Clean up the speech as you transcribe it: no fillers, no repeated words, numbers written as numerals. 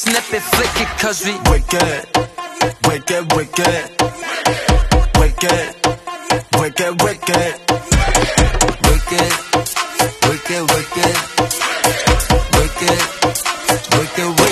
snap it, flick it, cause we wicked, wicked, wicked, wicked, wicked, wicked, wicked, wicked, wicked, wicked, wicked, wicked.